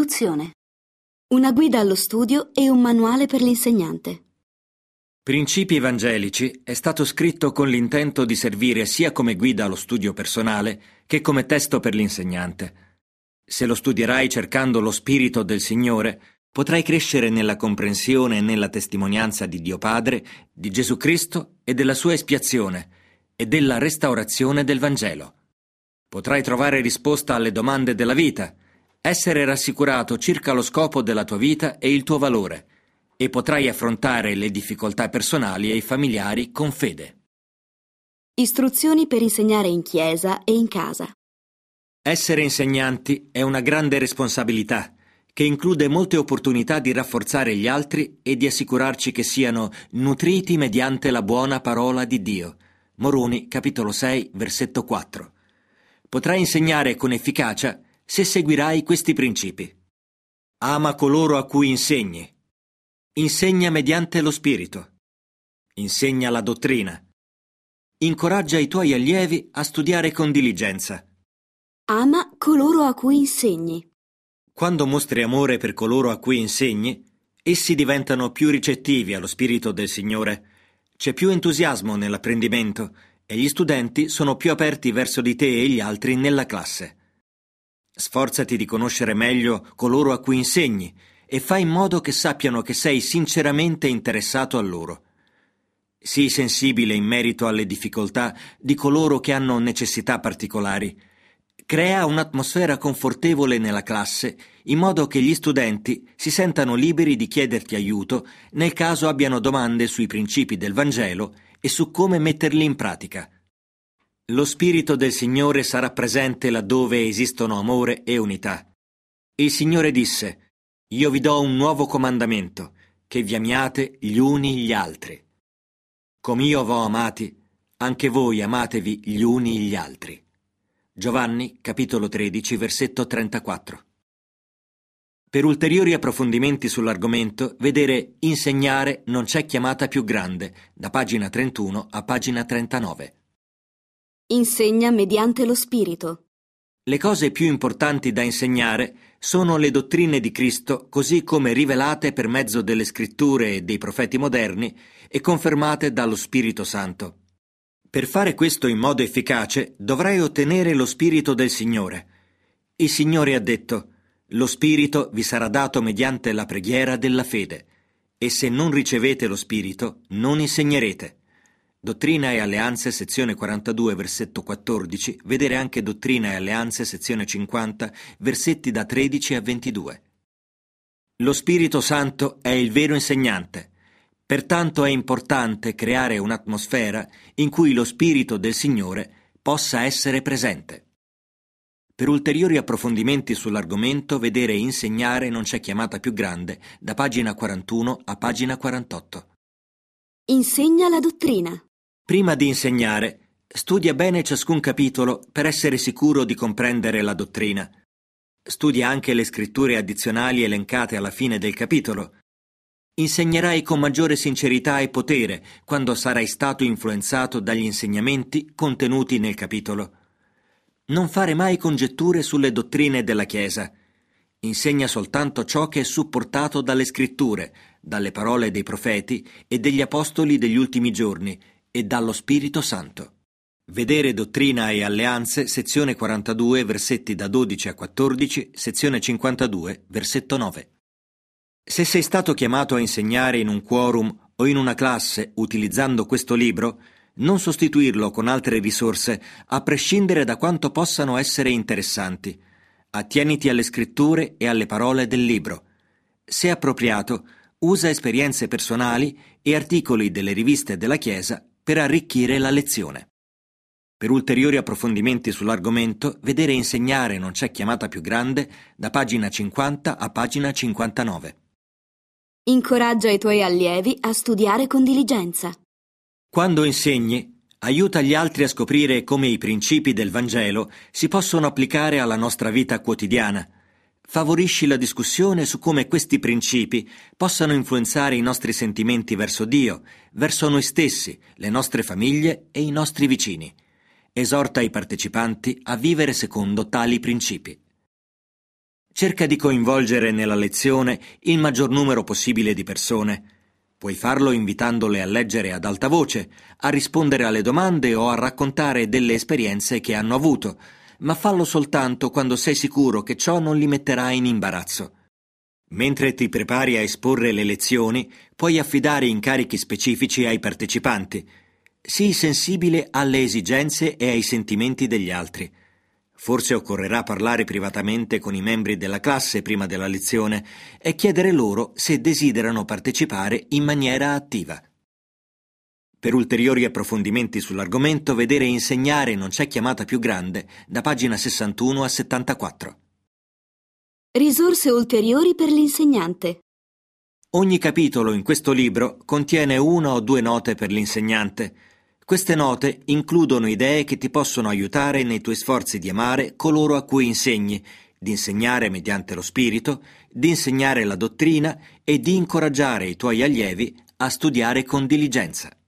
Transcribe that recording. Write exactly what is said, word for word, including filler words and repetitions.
Introduzione. Una guida allo studio e un manuale per l'insegnante. Principi evangelici è stato scritto con l'intento di servire sia come guida allo studio personale che come testo per l'insegnante. Se lo studierai cercando lo Spirito del Signore, potrai crescere nella comprensione e nella testimonianza di Dio Padre, di Gesù Cristo e della sua espiazione e della restaurazione del Vangelo. Potrai trovare risposta alle domande della vita, essere rassicurato circa lo scopo della tua vita e il tuo valore, e potrai affrontare le difficoltà personali e familiari con fede. Istruzioni per insegnare in chiesa e in casa. Essere insegnanti è una grande responsabilità, che include molte opportunità di rafforzare gli altri e di assicurarci che siano nutriti mediante la buona parola di Dio. Moroni, capitolo sei, versetto quattro. Potrai insegnare con efficacia se seguirai questi principi. Ama coloro a cui insegni. Insegna mediante lo Spirito. Insegna la dottrina. Incoraggia i tuoi allievi a studiare con diligenza. Ama coloro a cui insegni. Quando mostri amore per coloro a cui insegni, essi diventano più ricettivi allo Spirito del Signore. C'è più entusiasmo nell'apprendimento e gli studenti sono più aperti verso di te e gli altri nella classe. Sforzati di conoscere meglio coloro a cui insegni e fai in modo che sappiano che sei sinceramente interessato a loro. Sii sensibile in merito alle difficoltà di coloro che hanno necessità particolari. Crea un'atmosfera confortevole nella classe in modo che gli studenti si sentano liberi di chiederti aiuto nel caso abbiano domande sui principi del Vangelo e su come metterli in pratica. Lo Spirito del Signore sarà presente laddove esistono amore e unità. Il Signore disse: Io vi do un nuovo comandamento, che vi amiate gli uni gli altri. Come io v'ho amati, anche voi amatevi gli uni gli altri. Giovanni, capitolo tredici, versetto trentaquattro. Per ulteriori approfondimenti sull'argomento, vedere Insegnare non c'è chiamata più grande, da pagina trentuno a pagina trentanove. Insegna mediante lo Spirito. Le cose più importanti da insegnare sono le dottrine di Cristo così come rivelate per mezzo delle scritture e dei profeti moderni e confermate dallo Spirito Santo. Per fare questo in modo efficace dovrai ottenere lo Spirito del Signore. Il Signore ha detto: lo Spirito vi sarà dato mediante la preghiera della fede, e se non ricevete lo Spirito non insegnerete. Dottrina e Alleanze, sezione quarantadue, versetto quattordici, vedere anche Dottrina e Alleanze, sezione cinquanta, versetti da tredici a ventidue. Lo Spirito Santo è il vero insegnante. Pertanto è importante creare un'atmosfera in cui lo Spirito del Signore possa essere presente. Per ulteriori approfondimenti sull'argomento, vedere Insegnare non c'è chiamata più grande, da pagina quarantuno a pagina quarantotto. Insegna la dottrina. Prima di insegnare, studia bene ciascun capitolo per essere sicuro di comprendere la dottrina. Studia anche le scritture addizionali elencate alla fine del capitolo. Insegnerai con maggiore sincerità e potere quando sarai stato influenzato dagli insegnamenti contenuti nel capitolo. Non fare mai congetture sulle dottrine della Chiesa. Insegna soltanto ciò che è supportato dalle scritture, dalle parole dei profeti e degli apostoli degli ultimi giorni e dallo Spirito Santo. Vedere Dottrina e Alleanze, sezione quarantadue, versetti da dodici a quattordici, sezione cinquantadue, versetto nove. Se sei stato chiamato a insegnare in un quorum o in una classe utilizzando questo libro, non sostituirlo con altre risorse, a prescindere da quanto possano essere interessanti. Attieniti alle scritture e alle parole del libro. Se appropriato, usa esperienze personali e articoli delle riviste della Chiesa per arricchire la lezione. Per ulteriori approfondimenti sull'argomento, vedere Insegnare non c'è chiamata più grande, da pagina cinquanta a pagina cinquantanove. Incoraggia i tuoi allievi a studiare con diligenza. Quando insegni, aiuta gli altri a scoprire come i principi del Vangelo si possono applicare alla nostra vita quotidiana. Favorisci la discussione su come questi principi possano influenzare i nostri sentimenti verso Dio, verso noi stessi, le nostre famiglie e i nostri vicini. Esorta i partecipanti a vivere secondo tali principi. Cerca di coinvolgere nella lezione il maggior numero possibile di persone. Puoi farlo invitandole a leggere ad alta voce, a rispondere alle domande o a raccontare delle esperienze che hanno avuto, ma fallo soltanto quando sei sicuro che ciò non li metterà in imbarazzo. Mentre ti prepari a esporre le lezioni, puoi affidare incarichi specifici ai partecipanti. Sii sensibile alle esigenze e ai sentimenti degli altri. Forse occorrerà parlare privatamente con i membri della classe prima della lezione e chiedere loro se desiderano partecipare in maniera attiva. Per ulteriori approfondimenti sull'argomento, vedere Insegnare non c'è chiamata più grande, da pagina sessantuno a settantaquattro. Risorse ulteriori per l'insegnante. Ogni capitolo in questo libro contiene una o due note per l'insegnante. Queste note includono idee che ti possono aiutare nei tuoi sforzi di amare coloro a cui insegni, di insegnare mediante lo spirito, di insegnare la dottrina e di incoraggiare i tuoi allievi a studiare con diligenza.